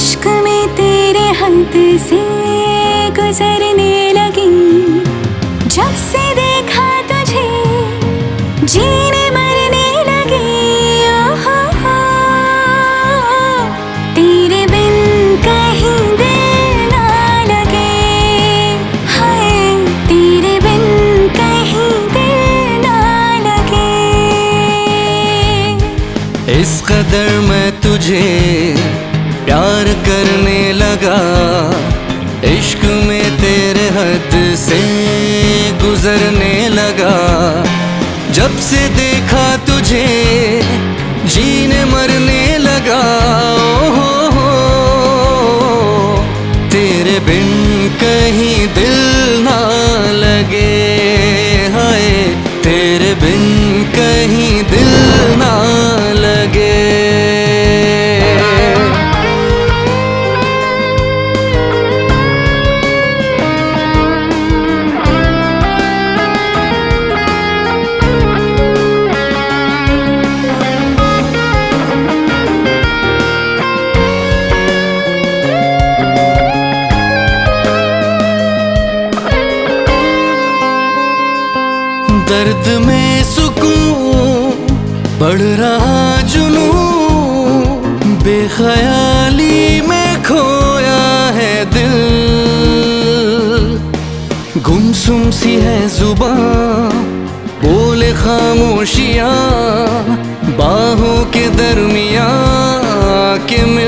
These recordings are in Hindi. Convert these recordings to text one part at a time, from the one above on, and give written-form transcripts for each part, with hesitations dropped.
इश्क में तेरे हद से गुजरने लगी। जब से देखा तुझे जीने मरने लगी। ओहो हो, तेरे बिन कहीं दिल ना लगे। हाय, तेरे बिन कहीं दिल ना लगे। इस कदर मैं तुझे प्यार करने लगा। इश्क में तेरे हद से गुजरने लगा। जब से देखा तुझे जीने मरने लगा। ओ हो, तेरे बिन कहीं दिल ना लगे। हाय, तेरे बिन कहीं दिल ना लगे। दर्द में सुकून बढ़ रहा जुनून। बेख्याली में खोया है दिल। गुमसुम सी है जुबान, बोले खामोशियां। बाहों के दरमियां के मिल।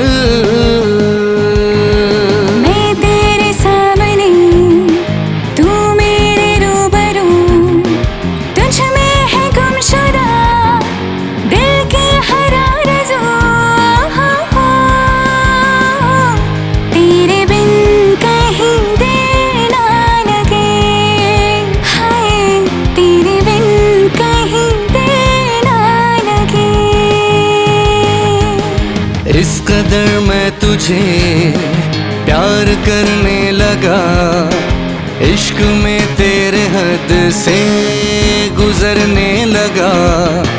इस कदर मैं तुझे प्यार करने लगा। इश्क में तेरे हद से गुजरने लगा।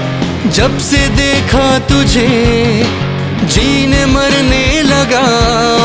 जब से देखा तुझे जीने मरने लगा।